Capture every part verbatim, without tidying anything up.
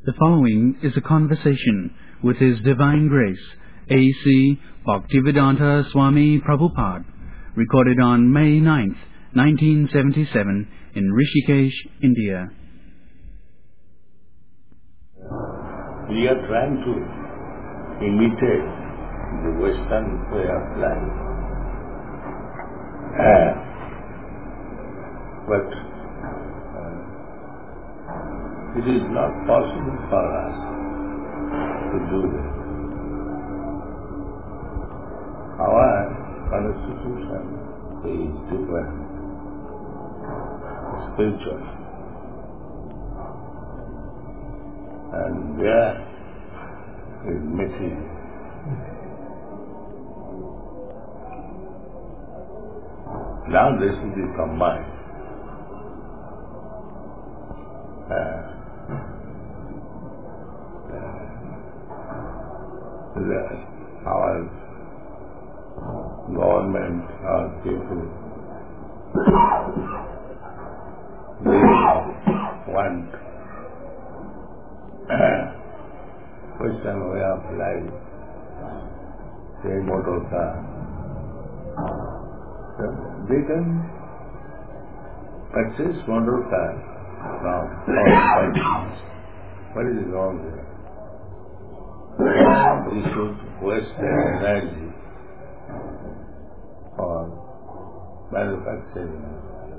The following is a conversation with His Divine Grace, A C Bhaktivedanta Swami Prabhupada, recorded on May ninth, nineteen seventy-seven in Rishikesh, India. We are trying to imitate the Western way of life. Uh, but uh, it is not possible for us to do this. Our constitution is different, spiritual. And there is material. Now this will be combined. Uh, uh, our government, our people, they want Western way of life, say motor car. So they can purchase motor car from all countries. What is wrong there? We should waste their energy for manufacturing.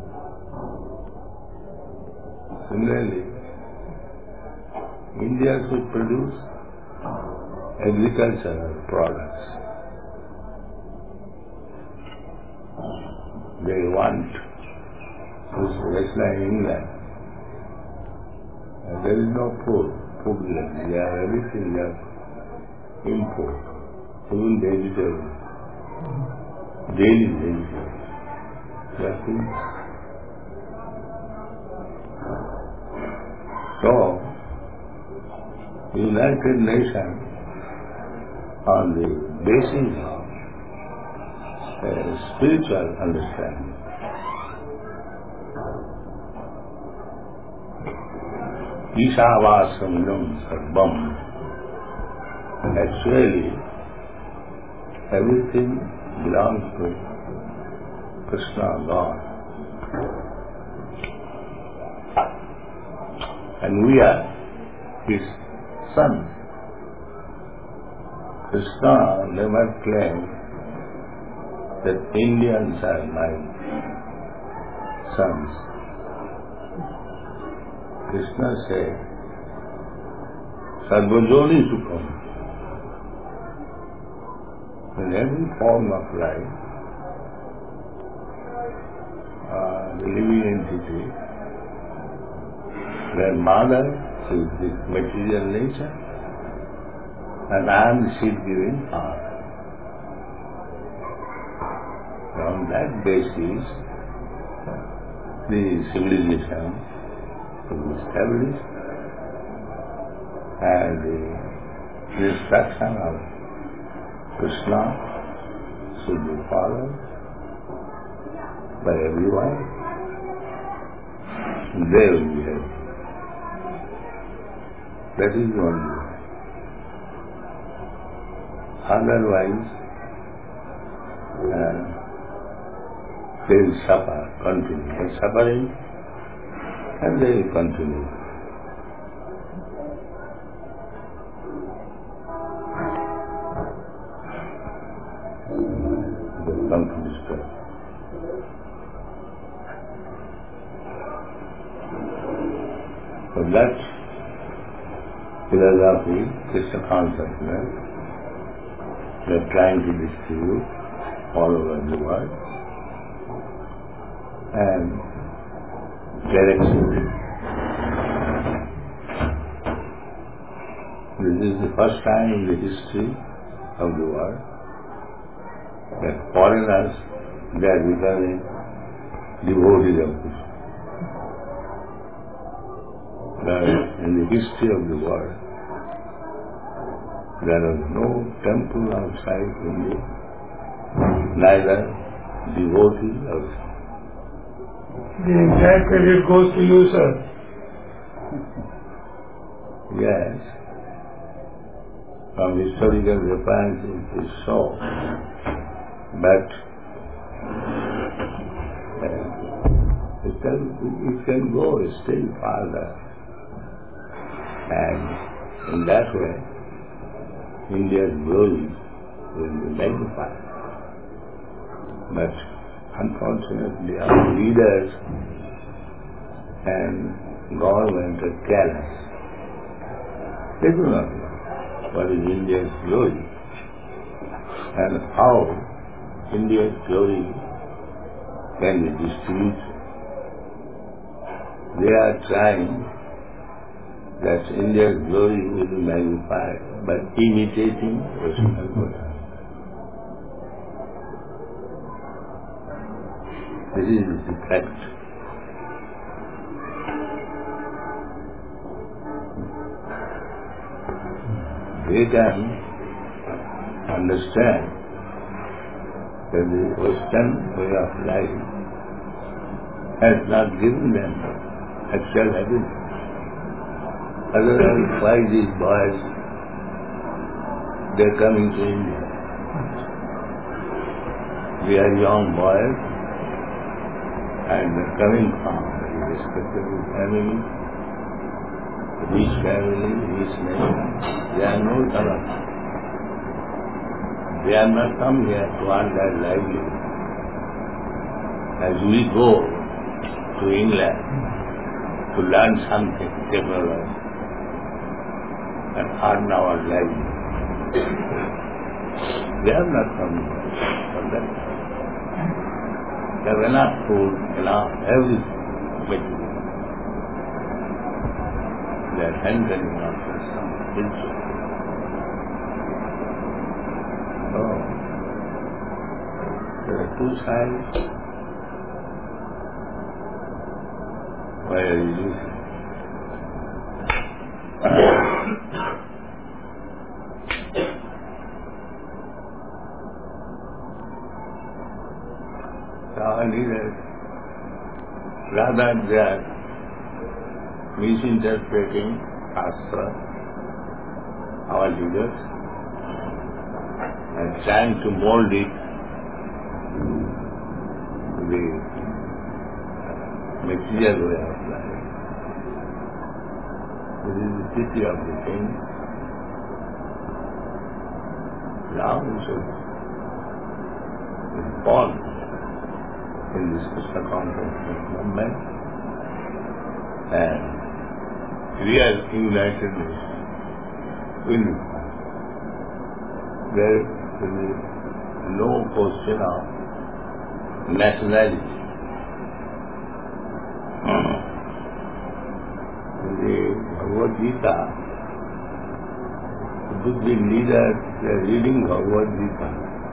Similarly, India should produce agricultural products. They want to western England. And there is no food, food land. They have everything just import, even vegetables, daily vegetables. Just so, United Nations, on the basis of uh, spiritual understanding, Ishavasam Sarvam, actually everything belongs to Krishna, God. And we are His sons. Krishna never claimed that Indians are my sons. Krishna said, Sarvajoni Sukham. In every form of life, uh, the living entity, their mother is the material nature, and I am the seed-giving Father. On that basis, the civilization will be established, and the instruction of Krishna should be followed by everyone, and they will be happy. That is the only way. Otherwise, uh, they will suffer, continue. They are suffering, and they will continue. They will come to despair. So that philosophy, Krishna consciousness, they are trying to distribute all over the world, and direction. This is the first time in the history of the world that foreigners, they are becoming devotees of Krishna. In the history of the world, there was no temple outside India, neither devotee outside. The entire credit goes to you, sir. Yes, from historical references it is so, but uh, it, can, it can go still further, and in that way India's glory will be magnified. But unfortunately our leaders and government are careless. They do not know what is India's glory and how India's glory can be distributed. They are trying that India's glory will be magnified by imitating Western culture. This is the fact. They can understand that the Western way of life has not given them actual happiness. Otherwise, why these boys, they are coming to India? They are young boys and they are coming from a respectable family, rich family, rich nation. They are no talent. They are not come here to earn their livelihood. As we go to England to learn something temporary and earn our livelihood. They are not coming for that. They have enough food, enough everything. But they are hankering after some spiritual. So, there are two sides. Why are you using? Our leaders, rather they are misinterpreting Shastra, our leaders, and trying to mold it to the material way of life. This is the pity of the thing. Now we should involve in this Krishna consciousness movement and real united nation will be found. There will be no question of nationality. In the Bhagavad Gita, the big leaders, they are reading Bhagavad Gita.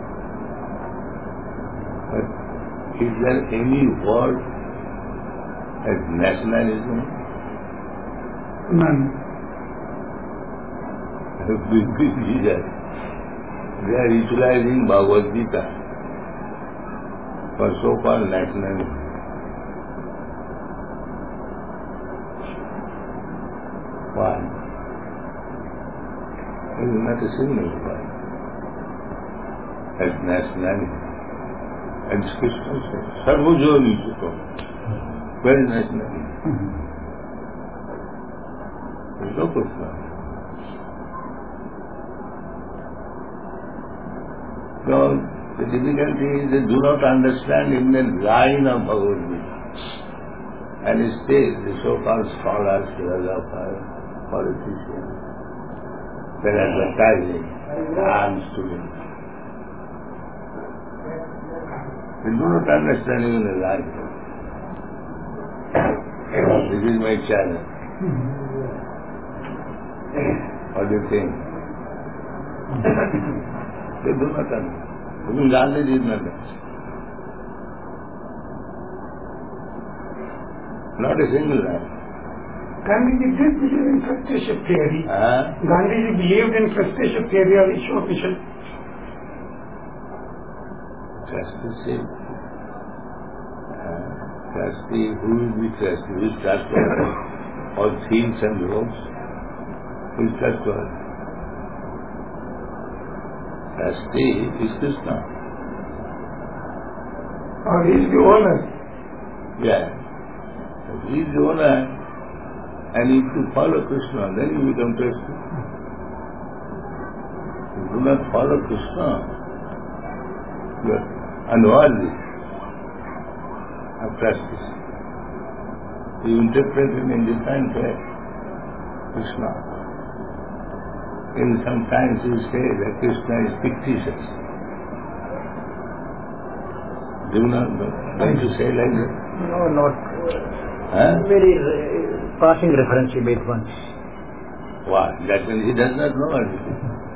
But is there any word as nationalism? None. The big, big leaders, they are utilizing Bhagavad Gita for so-called nationalism. Why? It is not a single word as nationality. And Krishna says, Sarvajoni Sukha. Very nationality. There is no question. So, the difficulty is they do not understand even the line of Bhagavad Gita. And still, the so-called scholars, philosophers, politicians, they are advertising, I'm students. They do not understand even the line. This is my challenge. What do you think? They do not understand. Even Gandhi did not understand. Not a single line. Gandhiji did believe in Pratyasha theory. Huh? Gandhiji believed in Pratyasha theory of Ishwar. Just the same. Uh, trustee, who will be trustee? Who is trustee? All thieves and rogues. Who is trustworthy? Trustee is Krishna. Or he is the owner. Yeah. If he is the owner, and if you follow Krishna, then you become trustee. If you do not follow Krishna, you are unworthy of trustee. You interpret him in different way. Krishna. And sometimes you say that Krishna is fictitious. Do you not know? Don't you say like that? No, not. Huh? Very uh, passing reference you made once. Why? That means he does not know anything.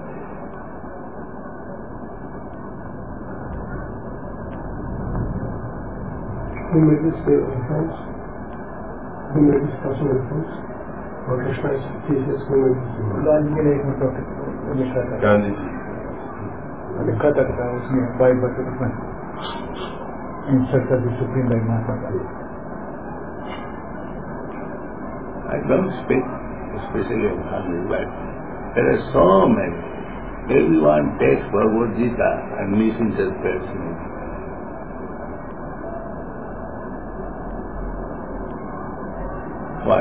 Who made this reference? Who made this passing reference? Or Krishna is fictitious? Who made this reference? Gandhi ने एक मतलब लिखा था Gandhi ji. लिखा था था उसने by button में इंसर्ट कर दी supreme by Mahatma Gandhi. I don't speak especially of Gandhi, but there are so many. Everyone takes Bhagavad Gita and misinterprets it. Why?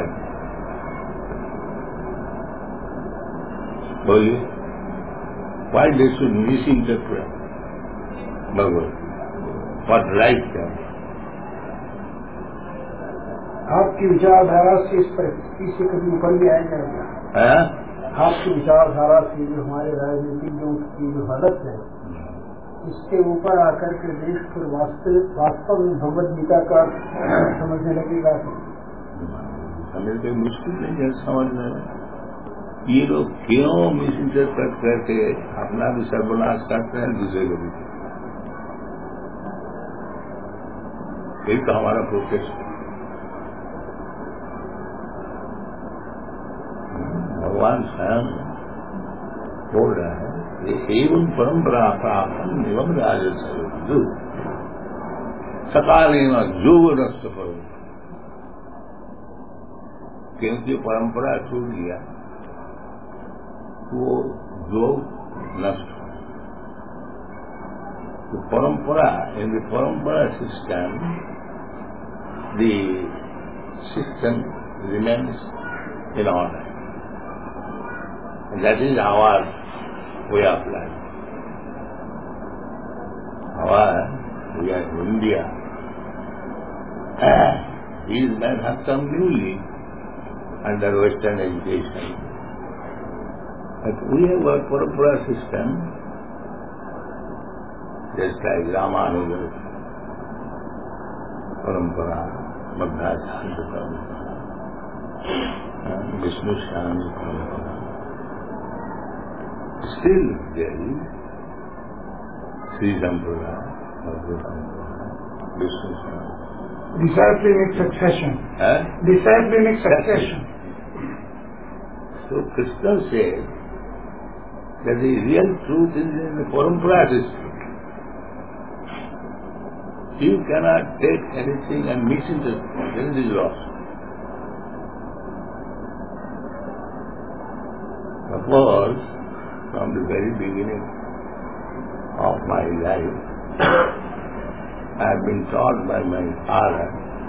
बोलिए, why they should misinterpret Bhagavad Gita? What right there? आपकी विचारधारा से इस परिस्थिति से कभी ऊपर भी आएगा क्या? हाँ? आपकी विचारधारा से जो हमारे राजनीतिक जो की जो हालत है, इसके ऊपर आकर के देश को वास्तव वास्तव में भगवद गीता का समझने लगेगा. हमें कोई मुश्किल नहीं है समझने में. ये लोग क्यों मिसइंटरप्रेट करके अपना भी सर्वनाश करते हैं, दूसरे को भी. यही तो हमारा प्रोटेस्ट है. भगवान स्वयं बोल रहा है, ये एवं परंपरा प्राप्त एवं राजस्व सकाले जोग नष्ट करो. क्योंकि परंपरा छूट गया वो योग नष्ट हो. तो parampara in the parampara system the system remains in order. That is our way of life. Our, we are in India. These men have come newly under Western education. But we have a Parampara system, just like Ramanuja Parampara, Madhacharya Parampara, Vishnu Swami Parampara. Still there is Sri Sampradaya, Madhva Sampradaya, Vishnu Swami. Disciplinic succession. Huh? Disciplinic succession. So Krishna says that the real truth is in the Parampara system. You cannot take anything and misinterpret, then it is lost. Suppose from the very beginning of my life, I have been taught by my father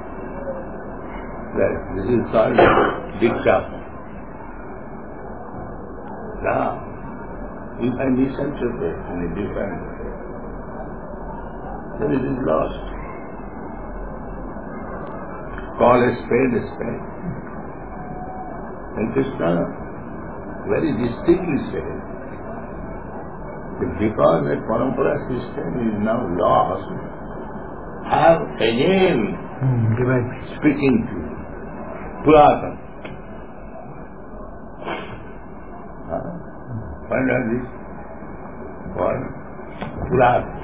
that this is called Diksha. Now, if I misinterpret in a different way, then it is lost. Call a spade a spade. And Krishna very distinctly said that because that Parampara system is now lost, I have again Hmm, speaking to you. Puratana. Uh, find out this word. Puratana.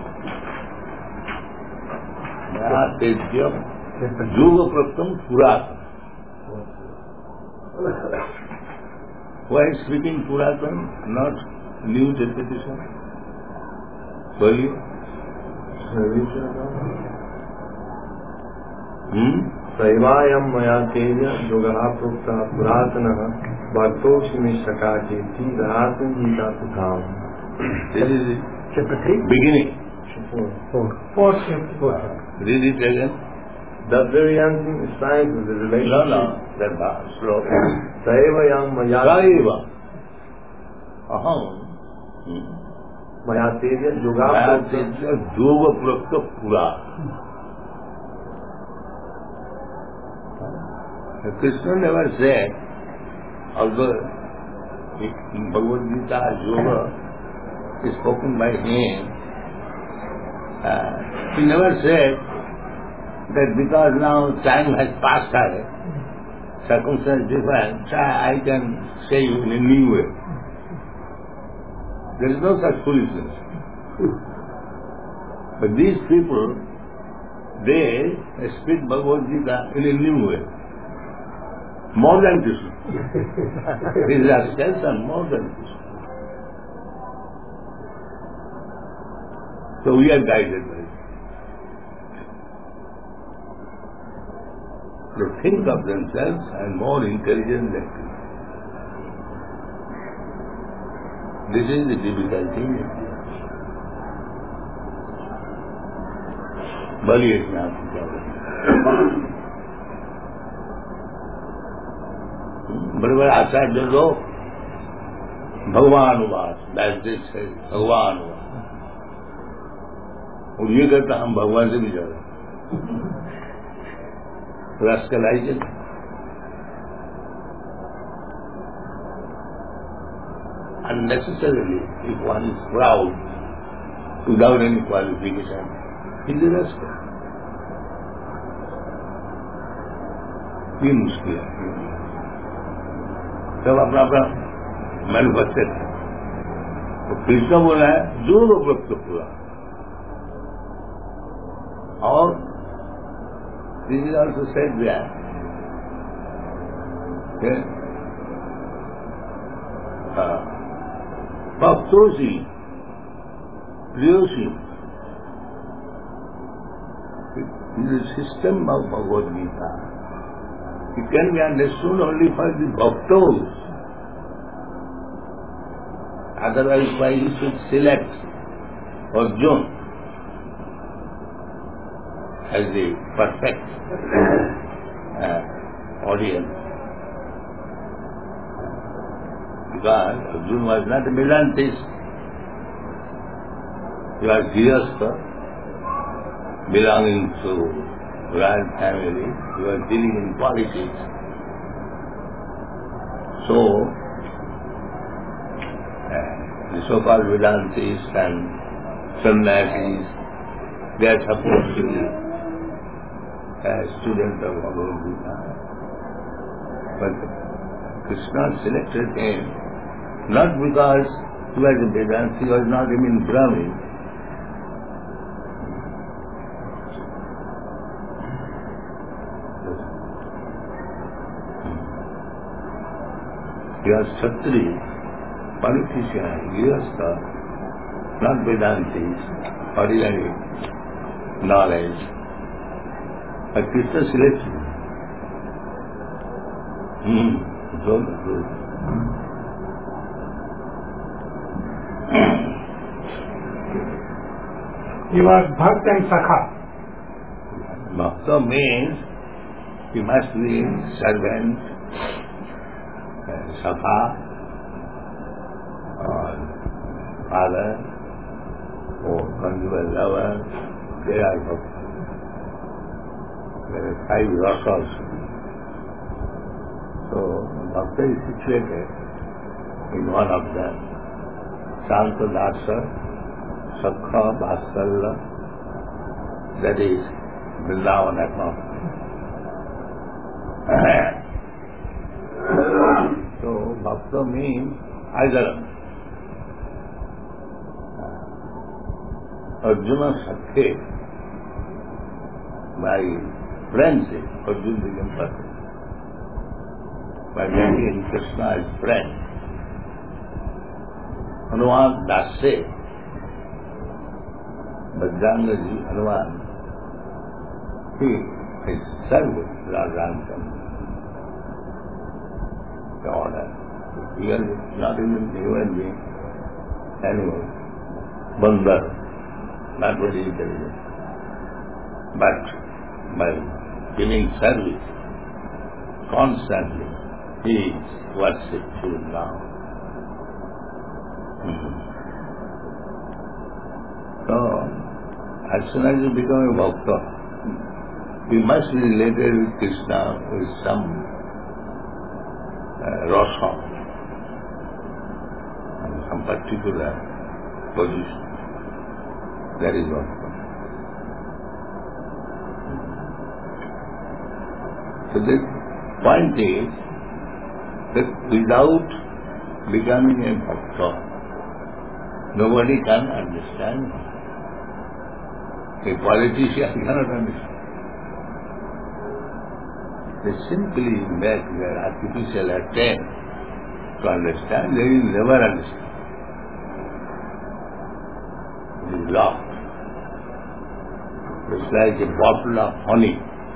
Mahatejyam Yuga Praptam Puratana. Why speaking Puratana, not new repetition? बोलिए. Hmm? Saivayam Mayatevya Yogaha Prukta Puratanaha Bhartoshimi Shakacheti Rahasan Gita Sukham. This is the chapter three, beginning. Four. fourth chapter. Four. Read it again. The very ancient science of the No, relationship. no, that was slow. Saivayam Mayatevya Saiva. Aham. Mayatevya Yogaha Prukta. Yoga Prakta Pura. Krishna never said, although in Bhagavad Gita, yoga is spoken by him, uh, he never said that because now time has passed away, circumstances different, I can say you in a new way. There is no such foolishness. But these people, they speak Bhagavad Gita in a new way. More than Krishna. These are extension more than Krishna. So we are guided by it. They think of themselves and more intelligent than Krishna. This is the difficulty. Bali is not the problem. बड़े बड़े आचार्य लोग भगवानुवाद वैदिक है भगवानुवाद और ये कहता हम भगवान से भी ज्यादा रास्कलाइजेशन unnecessarily if one is proud without any qualification he is a rascal. ये मुश्किल है सब अपना अपना मैन्युफैक्चर है तो कृष्ण बोला है जो वक्त पूरा और this is also said that bhaktosi priyosi system of Bhagavad Gita. It can be understood only for the bhaktas. Otherwise, why you should select Arjuna as the perfect uh, audience? Because Arjuna was not a Vedantist. He was Grihastha, belonging to royal family. He was dealing in politics. So, uh, the so-called Vedantis and sannyasis, they are supposed to be uh, students of Bhagavad Gita. But Krishna selected him not because he was a Vedanta, he was not even Brahmin. He was Kshatriya, politician, Grihastha, not Vedantis, ordinary knowledge. But Krishna selected him. Hmm, good, good. He was Bhakt and Sakha. Bhakta means he must be servant, Sakha, or father, or conjugal lover, they are Bhakta. There are five rasas. So, Bhakta is situated in one of them. Shanta Dasa, Sakha, Vatsalya, that is Vrindavan atmosphere. So, Bhakta means idol. Arjuna Sakhe, by friendship, Arjuna became perfect. By making Krishna as friend. Hanuman Dasya, Bajrangaji, Hanuman, he His servant, Lord Ramchandra. The order. Even not even human being, animal, bandar, not very intelligent. But by giving service constantly, he is worshipped till now. Hmm. So, as soon as you become a bhakta, you must be related with Krishna with some uh, rasa, some particular position. That is what. So the point is that without becoming a bhakta, nobody can understand. A politician cannot understand. They simply make their artificial attempt to understand, they will never understand. It is lost. It's like a bottle of honey.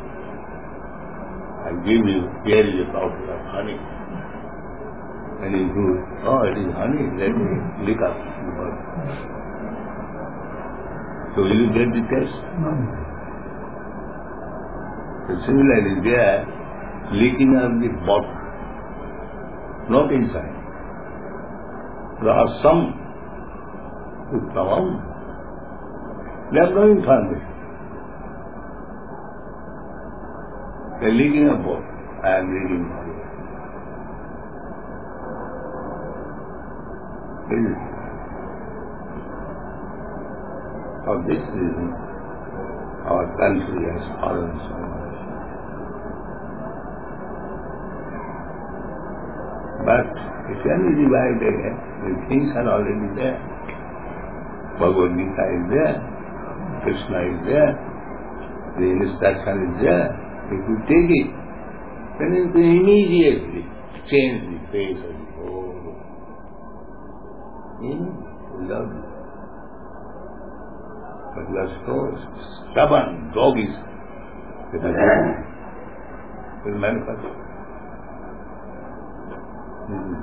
I give you, here is a bottle of honey. And you do, oh, it is honey, let me lick up the bottle. So will you get the taste? No. So similarly, they are licking up the bottle, not inside. There are some who come out. They are no information. They are licking a bottle. I am licking a bottle. For this reason, our country has fallen so much. But it can be divided again. The things are already there. Bhagavad Gita is there. Krishna is there. The instruction is there. If you take it, then you can immediately change the face of the whole world. Without it. But you are so stubborn, doggish, that will manifest. Hmm.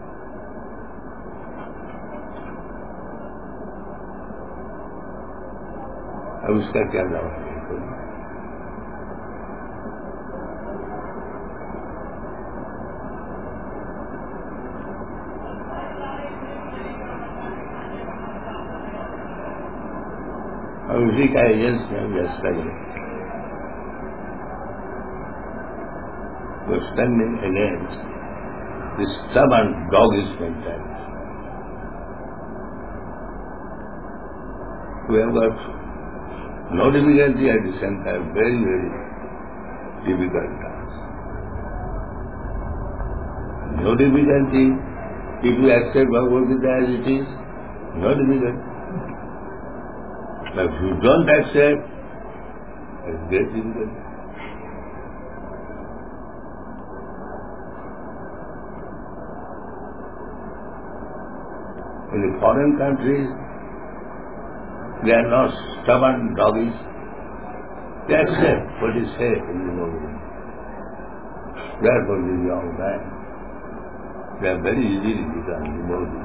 अब उसका क्या जवाब है? और उसी का agency में व्यस्त है तो standing against this stubborn doggish mentality. We have got no difficulty at the same time, very, very difficult task. No difficulty if you accept Bhagavad Gita as it is, no difficulty. But if you don't accept, it's very difficult. In the foreign countries, they are not stubborn doggies. They accept what is said in the movie. Therefore, the young man, they are very easily become devotees.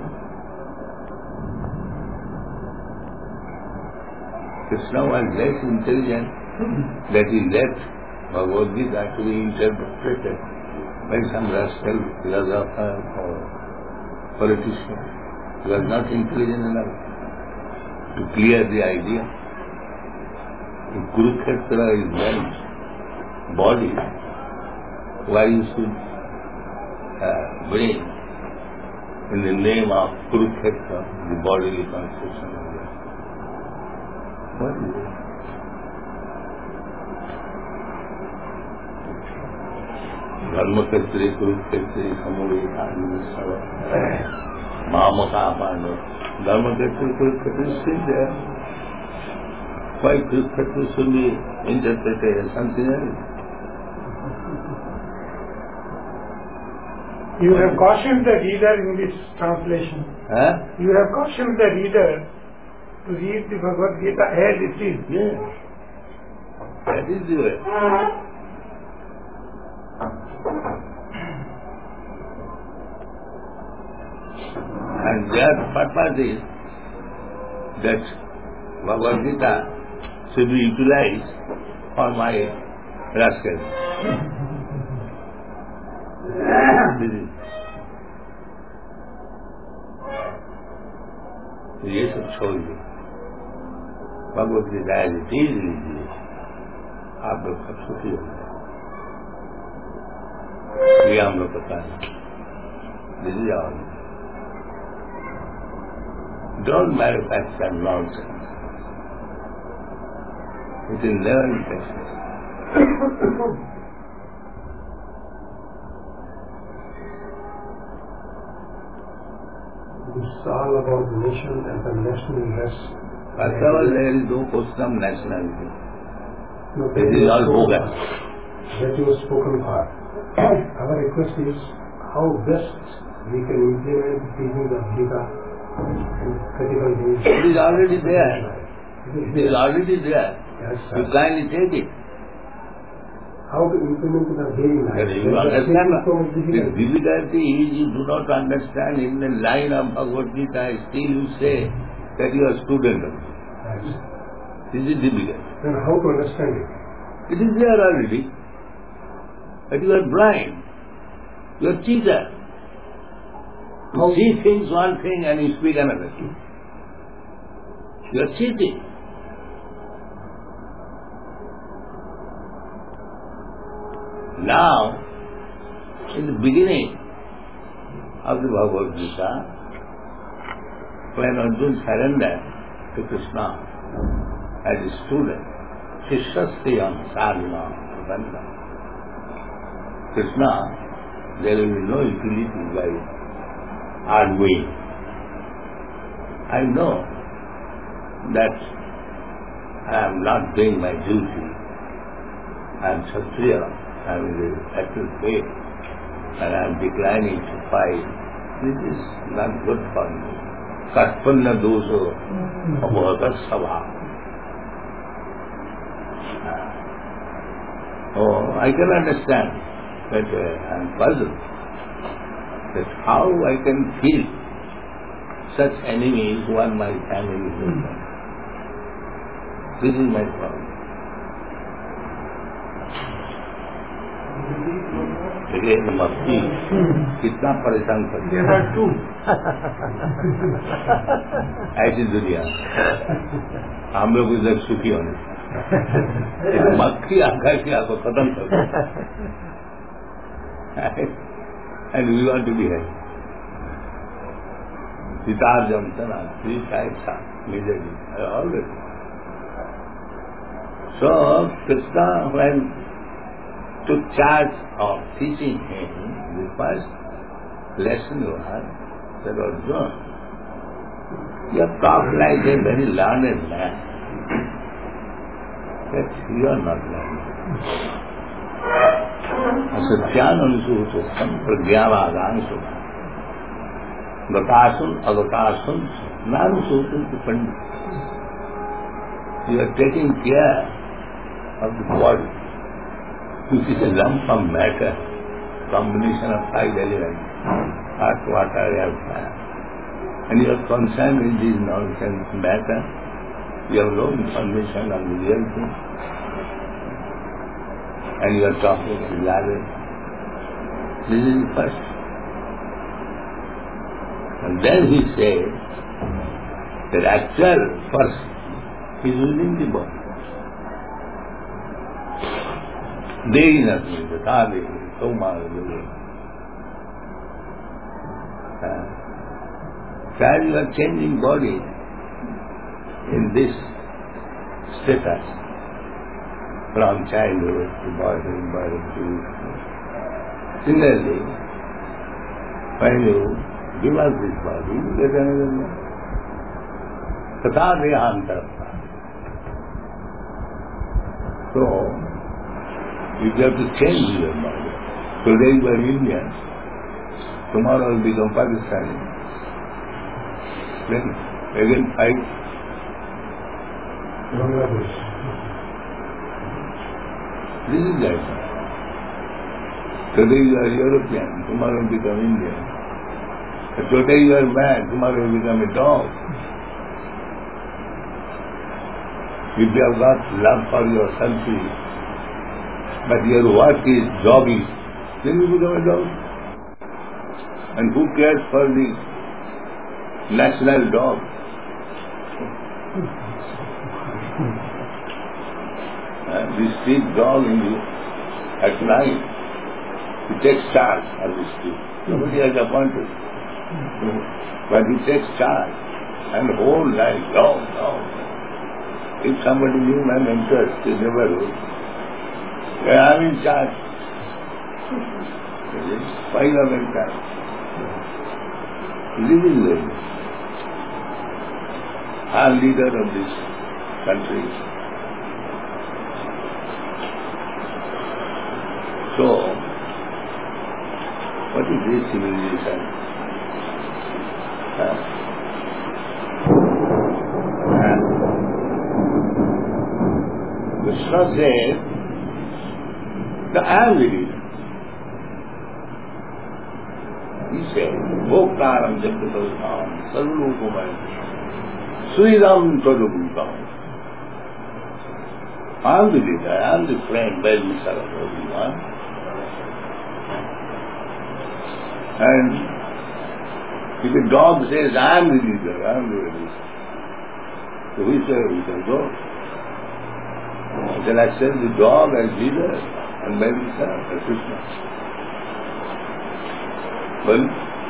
Krishna was less intelligent that he left Bhagavad Gita to be interpreted by some rascal philosopher or politician. He was not intelligent enough to clear the idea. If Kurukshetra is meant body, why you should uh, bring in the name of Kurukshetra the bodily conception of that? What is it? Dharmaketri, Kurukshetri, Samuri, Adhisava, Mamaka, Apano. Dharmaketri, Kurukshetri is still there. Why Kurukshetra should be interpreted as something else? You have cautioned the reader in this translation. Huh? You have cautioned the reader to read the Bhagavad Gita as it is. Yes. That is the way. And their purpose is that Bhagavad Gita should be utilized for my rascals. This is ये सब छोड़ दे, भगवत गीता तेज लीजिए, आप लोग सब सुखी हो जाए। ये हम लोग पता है, this is all. Don't manufacture nonsense, it is never intention. It's all about the nation and the national interest. First of all, there is no question of nationality. No, It is all bogus. That was spoken for. Our request is how best we can implement the teachings of Gita in critical days. It is already there. It is already there. Yes, You sir. kindly take it. How to implement in our daily life. You understand? The difficulty is you do not understand in the line of Bhagavad Gita, still you say that you are a student of it. Yes. This is difficult. Then how to understand it? It is there already. But you are blind. You are cheater. You How- see things one thing and you speak another. You are cheating. Now, in the beginning of the Bhagavad Gita, when Arjuna surrendered to Krishna as a student, Shishastriyam Sadhana Banda. Krishna, there will be no utility by arguing. I know that I am not doing my duty. I am Kshatriya. I am in the actual faith, and I am declining to fight. This is not good for me. Katpanna doso abhagat sabha. Oh, I can understand, but uh, I am puzzled that how I can kill such enemies who are my family members. This is my problem. देखिए मक्खी कितना परेशान करती है, ऐसी दुनिया हम लोग इधर सुखी होने, मक्खी आकर के आपको खत्म कर दे, and we want to be happy. सितार जमसन three types majorly always. So Krishna, when took charge of teaching him, the first lesson was that Arjuna, you have talked like a very learned man, but you are not learned. Asatyanansutam pragyavadansum gatasun agatasum nanusutam to pandit. You are taking care of the body, which is a lump of matter, combination of five elements, earth, water, air, fire. And you are concerned with this nonsense matter, you have no information on the real thing, and you are talking in language. This is the first. And then he says that actual person is within the body. Dehi nati, tata dehi, soma dehi. While you are changing body in this status, from childhood to boyhood, boyhood to similarly, when you give us this body, you get another one. Tata dehantarata. So, you have to change your body. Today you are Indian, tomorrow you become Pakistani. Then again fight. Bangladesh. This is that. Today you are European, tomorrow you become Indian. Today you are man, tomorrow you become a dog. If you have got love for your country, but your work is doggy, then you become a dog. And who cares for the national dog? And the street dog in the, at night, he takes charge of the street. Nobody has appointed. But he takes charge. And the whole night, long, long. If somebody new man enters the neighborhood, I am in charge. Why you are in charge? Living way. I am leader of this country. So, what is this civilization? Uh, and Krishna said, that I am the leader. He said, Bhoktaram Jagatatam Sarvalokamaya Sridam Tadabhutam. I am the leader, I am the friend, well-wisher of everyone. And if a dog says, I am the leader, I am the leader, so which way we can go? Then I accept the dog as leader and well-wisher as Krishna. Well,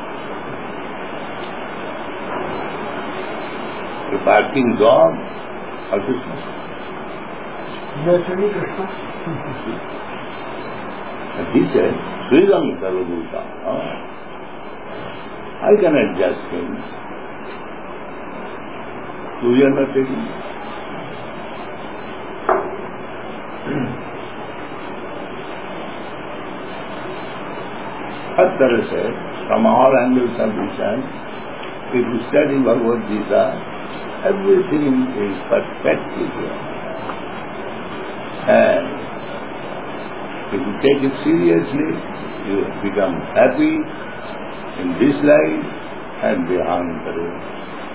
a barking dog or Krishna? Naturally Krishna. And he said, Sridam Sarvabhuta. I can adjust things. So you are not taking. हर तरह से from all angles of vision, if you study Bhagavad Gita, everything is perfectly clear. And if you take it seriously, you become happy in this life and beyond the world.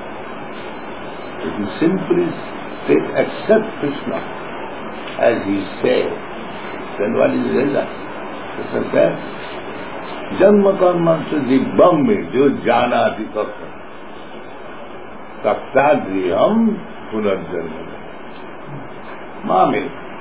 If you simply take, accept Krishna as he said, then what is the result? Krishna said, Janma karma se dibbam me jo jana ati kakka taktadriyam punarjanma mame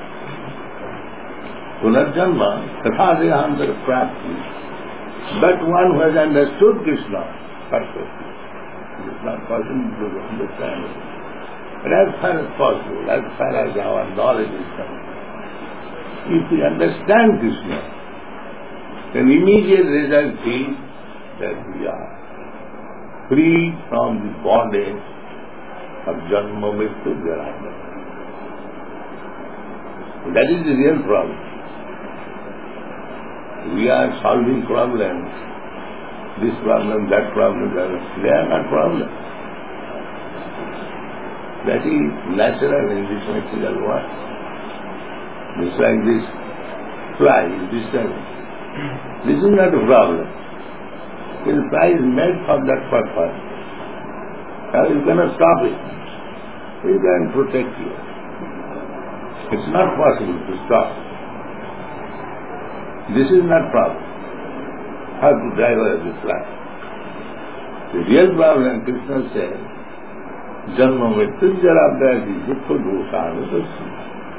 punarjanma tathadriyantara prapti. But one who has understood Krishna perfectly, it is not possible to understand it. But as far as possible, as far as our knowledge is concerned, if we understand Krishna, then immediate result is that we are free from the bondage of Janma Mrityu Jara. That is the real problem. We are solving problems, this problem, that problem, that problem. They are not problems. That is natural in this material world. Just like this fly is disturbing. This is not a problem. The fly is made for that purpose. Now you cannot stop it. You can protect you. It's not possible to stop. This is not problem. How to drive away the fly. The real problem, Krishna said, Janma Mrityu Jara Vyadhi Dukkha Dosha Anusasya.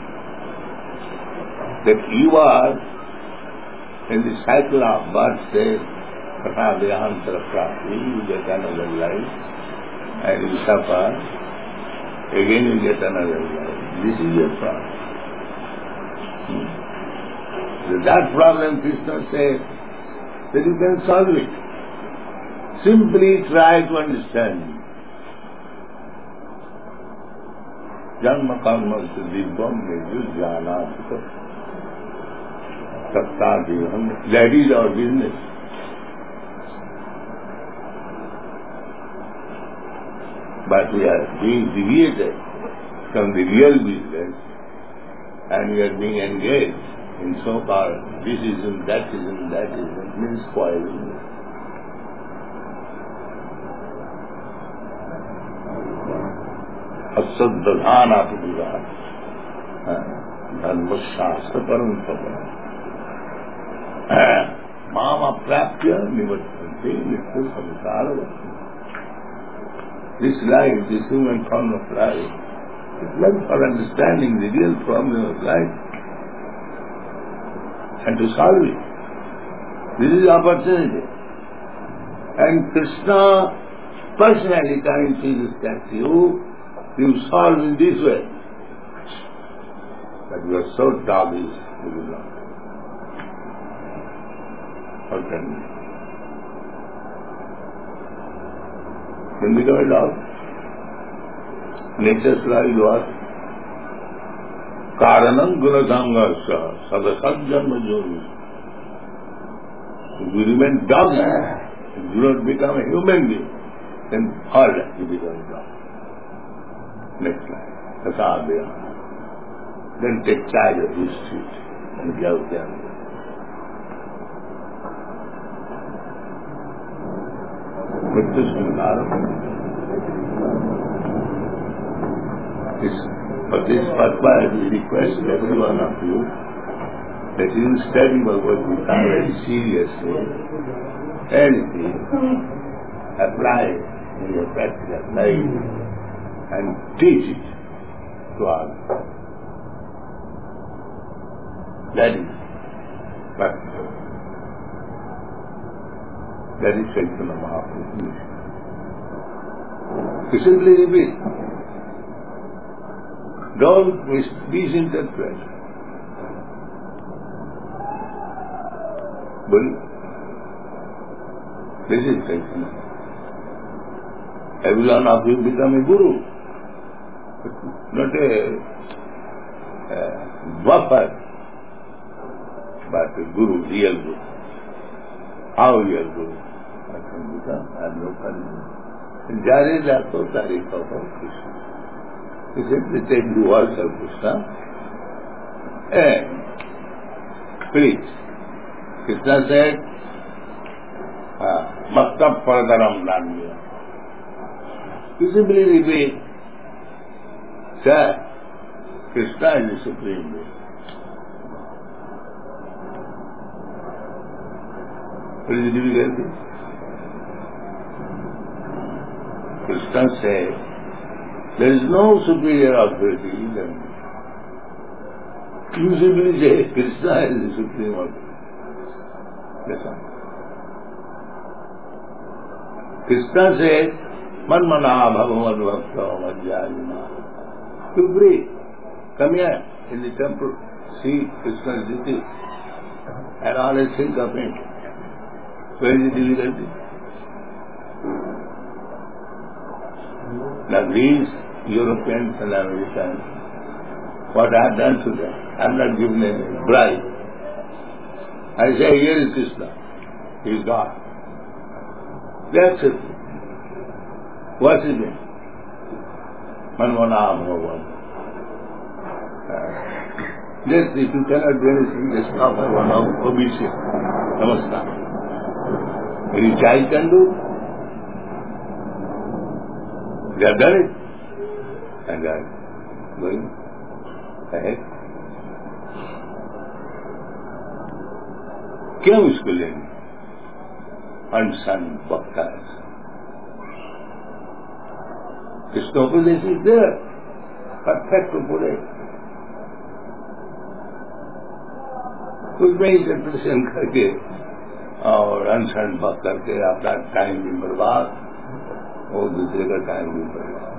That you are in the cycle of birth, say, Katha Vyahantara Prapti, you get another life, and you suffer, again you get another life. This is your problem. Hmm? So that problem, Krishna said, that you can solve it. Simply try to understand. Janma karma se dibbam meju jana tattadiham. That is our business. But we are being deviated from the real business and we are being engaged in so-called this ism, that ism, that ism, means spoiling. Asadadhana pudura, dharma shastra parampara. Mama prapya nivatante nitya samsara vasti. This life, this human form of life, is meant for understanding the real problem of life and to solve it. This is opportunity. And Krishna personally coming to this that you, you solve in this way. But you are so doggish, you will not. How can you? Then become a dog. Nature's law is what? Karanam gunasangasya sadasajjanma joni. If you remain dog, if you don't become a human being, then all that you become a dog. Next line. Tasadya. Then take charge of this street and love them. But this is not. For this purpose, we request every one of you that you study Bhagavad Gita very seriously, anything, apply in your practical life, and teach it to all. That is practical. That is Chaitanya Mahaprabhu's mission. You simply repeat. Don't misinterpret. But this is Chaitanya. Every one of you become a guru, not a, a buffer, but a guru, real guru. How real guru? I can become, I have no connection. Jare Lato Tarika of Krishna. You simply take the words of Krishna and preach. Krishna said, Maktab Paradaram Nanya. You simply repeat, Sir, Krishna is the Supreme Being. What is the difficulty? Krishna said, there is no superior authority than me. You simply say, Krishna is the supreme authority. That's all. Krishna says, Manmana bhagavan bhakta madhyayana. You pray. Come here in the temple, see Krishna's duty, and always think of him. Where is the difficulty? Now these Europeans and Americans, what I have done to them, I am not giving them a bribe. I say, here is Krishna, he is God. They accept it. What's his name? Manmana Bhagavan. Just if you cannot do anything, just stop at one of obedience. Namaskar. Any child can do. They have done it. And they are going ahead. क्यों इसको लेंगे? Unsun bhaktas. Krishnopadesh is there. Perfect to put it. उसमें interpretation करके और अनशन भक्त करके अपना टाइम भी बर्बाद और दूसरे का टाइम भी बर्बाद.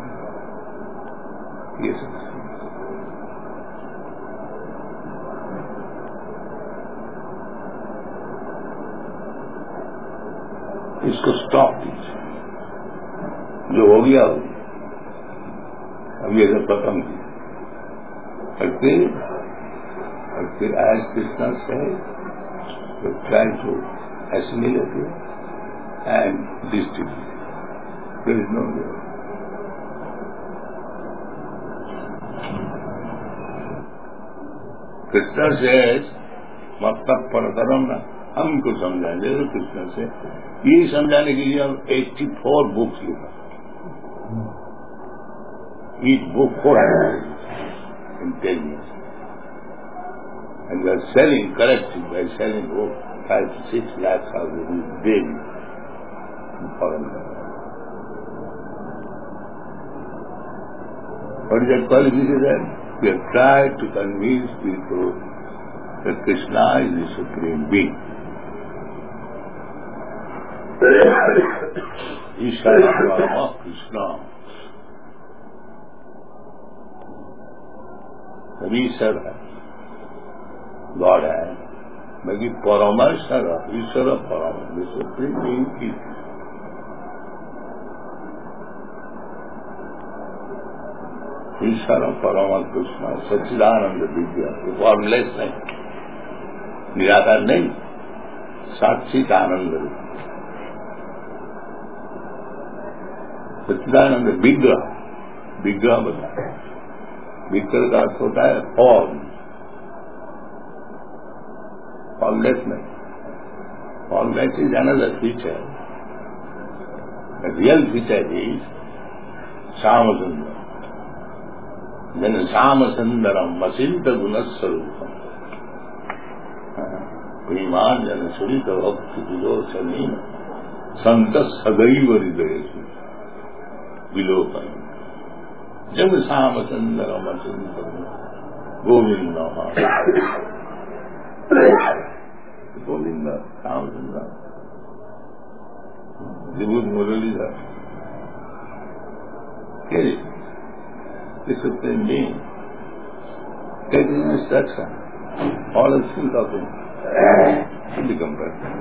ये सब इसको स्टॉप कीजिए. जो हो गया हो गया. अब ये सब खत्म किया. करते करते as Krishna said, to try to assimilate it and distribute. There is no way. Krishna says, मतलब परतरम ना, हमको समझाने दो कृष्ण से। ये समझाने के लिए हम चौरासी बुक्स लिखा, each book four hundred in ten years, and we are selling, collecting by selling book five to six lakhs of rupees daily in foreign countries. What is that qualification? We have tried to convince people that Krishna is the Supreme Being. Ishvara Parama Krishna. ईश्वर है, God है, बाकी परमेश्वर ईश्वर परम the Supreme Being is. ईश्वर परम कृष्ण सच्चिदानंद विद्या, formless नहीं, निराकार नहीं, साक्षित आनंद रूप सच्चिदानंद विग्रह, विग्रह बताया। विग्रह का अर्थ होता है फॉर्म, फॉर्मलेस नहीं। Formless is another feature, the real feature is Shyam Sundar. जन श्याम सुंदरम वसिंत गुणस्वरूपम प्रेमान जन सुरित भक्ति विलोचनी संत सदैव हृदय विलोकन। जब श्याम सुंदर वसुंदर गोविंद गोविंद श्याम सुंदर विभूत Muralidhar the Supreme Being, taking instruction, all of think of him, will become perfect.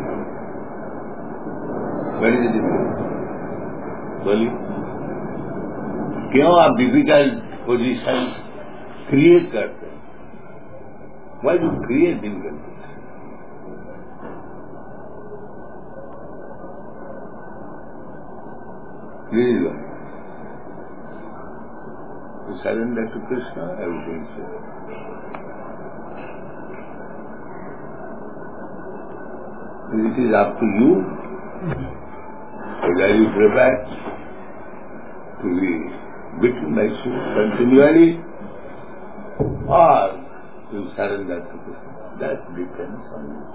Where is the difference? बोलिए, क्यों आप डिफिकल्ट पोजिशन क्रिएट करते हैं? Why do you create difficulties? This is why. You surrender to Krishna, everything is good. It is up to you whether you prepared to be beaten by shoes continually or you surrender to Krishna. That depends on you.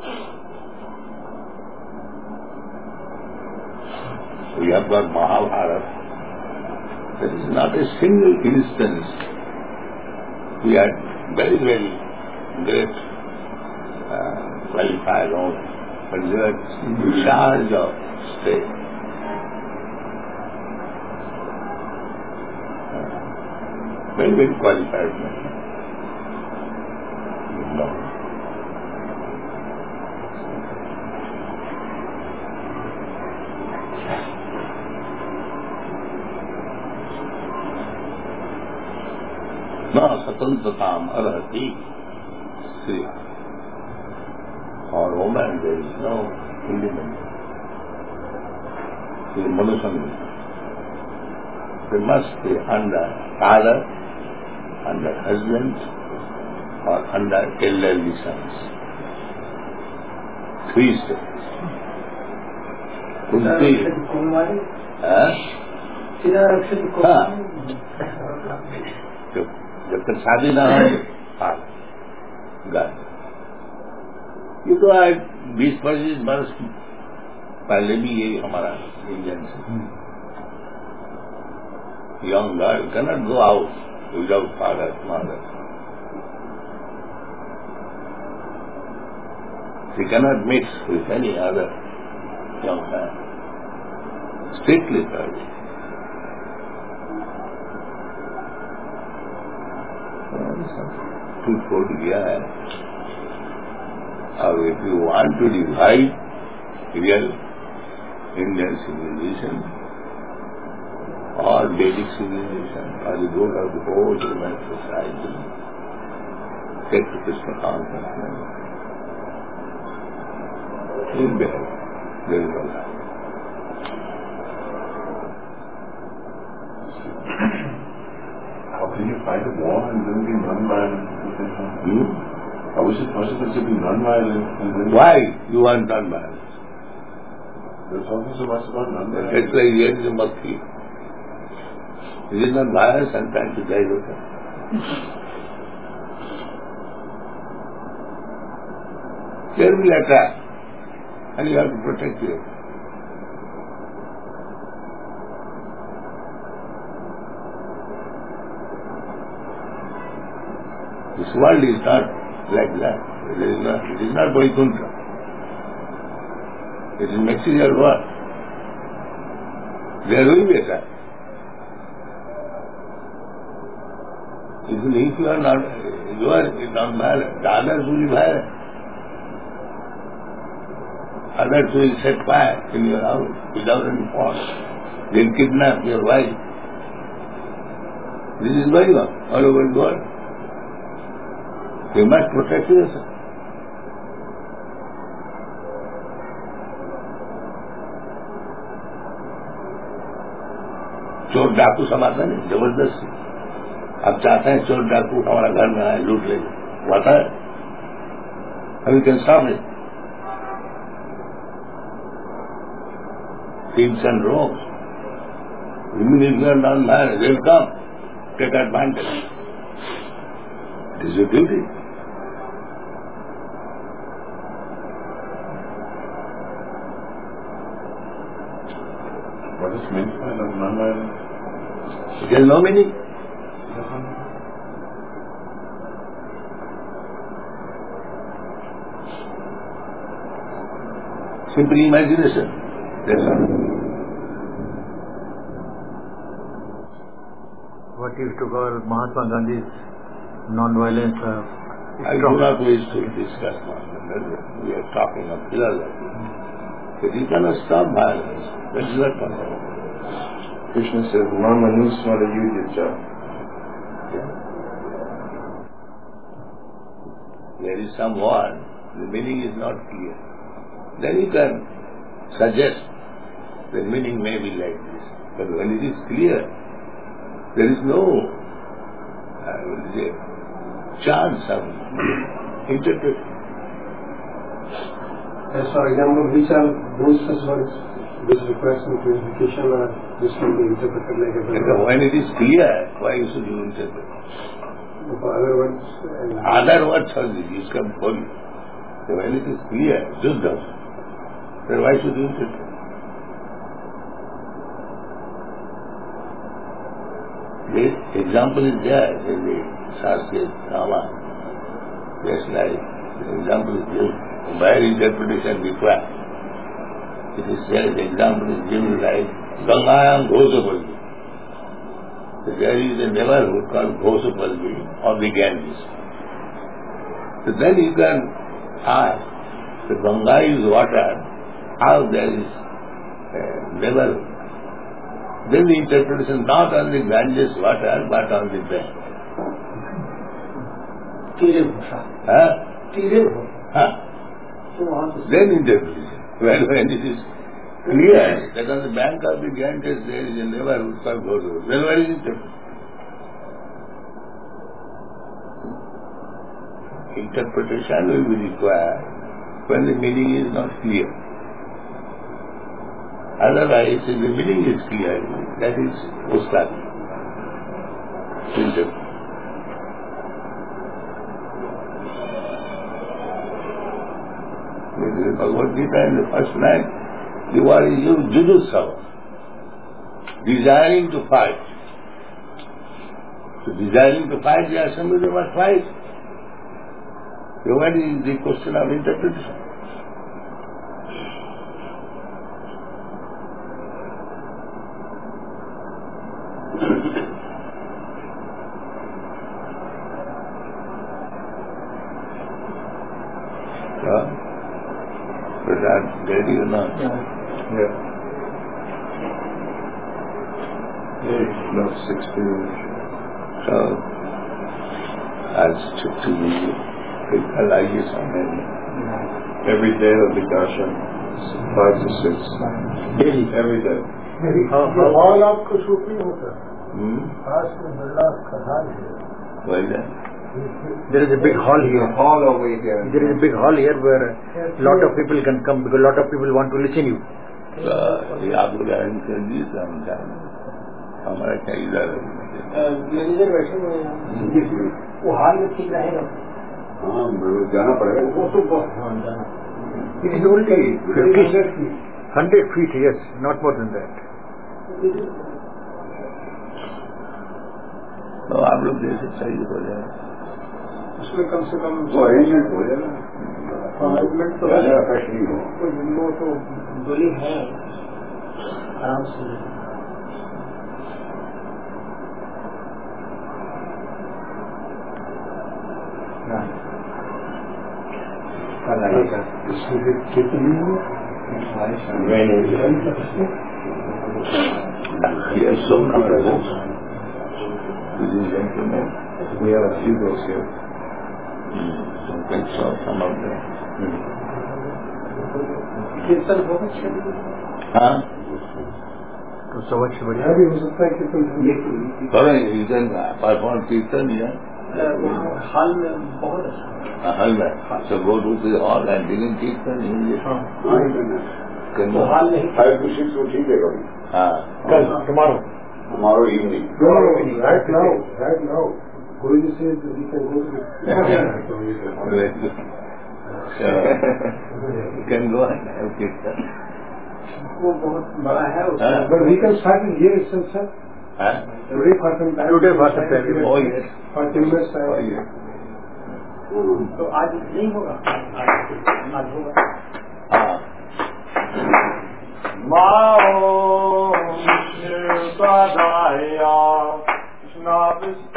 We have got Mahabharata. There is not a single instance. We had very, very great uh, qualified own, but we were in charge of state. Uh, very, very qualified man. No. न स्वतंत्रताम अर्हति श्री और woman there is no independence. The monogamous. They must be under father, under husband, or under elderly sons. Three steps. Kunti. हाँ जब तक शादी ना हो गाय। ये तो आज बीस पच्चीस वर्ष पहले भी यही हमारा इंडियन से young girl cannot go out without father mother. She cannot mix with any other young man, strictly private. To छोड़ दिया है। अब if you want to divide real Indian civilisation और वैदिक सिविलाइजेशन और the good of the whole human society, take to Krishna consciousness in there there is no life. How can you fight a war and then be run by an institution? Hmm? How is it possible to be non-violent? And then why you want non-violence? There's also so much about non-violence. It's like here is a monkey. It is not violence and trying to die with it. There will attack. And you have to protect it. This world is not like that. It is not, it is not Vaikuntha. It is material world. There will be attack. Even if you are not, you are not violent, the others will be violent. Others will set fire in your house without any fault. They will kidnap your wife. This is going on all over the world. You must protect yourself. चोर डाकू समाता नहीं जबरदस्ती अब चाहते हैं चोर डाकू हमारा घर में आए लूट ले होता है अभी can stop it thieves and rogues even if you are not married they will come take advantage. It is your duty. What is meant by non-violence? It has no meaning. Simple imagination. That's all. What is to call Mahatma Gandhi's non-violence? Uh, I do not wish to discuss non-violence. We are talking of philosophy. But you cannot stop violence. That is not possible. Krishna says, non-manusmara yudhya. There is some word, the meaning is not clear. Then you can suggest the meaning may be like this. But when it is clear, there is no I will say, chance of interpretation. As for example, which are those such words which require some clarification or this can be interpreted like a Because when it is clear, why should you interpret? For other words, uh, Other words only, you can follow. So when it is clear, just does. Then why should you interpret? This example is there in the Sanskrit Rama. Just like the example is given, where interpretation required. It is said, the example is given like Gangayam Ghosapalvi. So there is a neighborhood called Ghosapalvi of the Ganges. So then you can ask, the Ganga is water, how there is a neighborhood. Then the interpretation not on the Ganges water, but on the bank. Tire Bhusha. Huh? Tire Bhusha. Huh? So वहाँ से Then interpretation. Well, when it is clear that on the bank of the Ganges there is a neighborhood called Ghosapalvi, then where is interpretation? Interpretation will be required when the meaning is not clear. Otherwise, if the meaning is clear, that is Ustadi. Interpretation. In Bhagavad Gita in the first line, the word is used Jujutsava, desiring to fight. So desiring to fight, they are somebody who must fight. So what is the question of interpretation? So, but that ready or not? Yeah. Yeah, no, sixteen. So, I'll stick to the people I use on Every day of the darshan, five to six. Daily. Every day. मेरी भाव आपको सूफी होता है Hmm? खास में बिरला कथा है Why that? There is a big hall here. Hall over here. There is a big hall here where a lot of people can come because a lot of people want to listen you. ये आप लोग आएंगे जी समझा हमारा क्या इधर manager बैठे हुए हैं वो हाल में ठीक रहेगा हाँ जाना पड़ेगा वो तो बहुत हाँ जाना It is only fifty, hundred feet, yes, not more than that. तो आप लोग जैसे सही हो जाए उसमें कम से कम वो अरेंजमेंट हो जाएगा अरेंजमेंट तो कष्ट नहीं हो वो तो डोली है आराम से कल आएगा कितनी Yes, so now Ladies and gentlemen, we have a few girls here. So can saw some of them. कीर्तन बहुत अच्छा हाँ? तो समझ से बढ़िया भी हो सकता है कीर्तन करें you can perform कीर्तन here. हाल में बहुत अच्छा हॉल में. So go to the hall and begin कीर्तन in English. Can वो हाल नहीं फाइव टू सिक्स वो ठीक है कभी हाँ. कल tomorrow. tomorrow evening right now right now Guruji says we can go to Very good. So you can go and have कीर्तन. वो बहुत बड़ा है हाँ? but we can start in here itself sir हाँ? today for some time Today for some time. Oh yes. for ten minutes Oh time yes. तो आज नहीं होगा आज होगा हाँ. Mao Shivadaya Krishna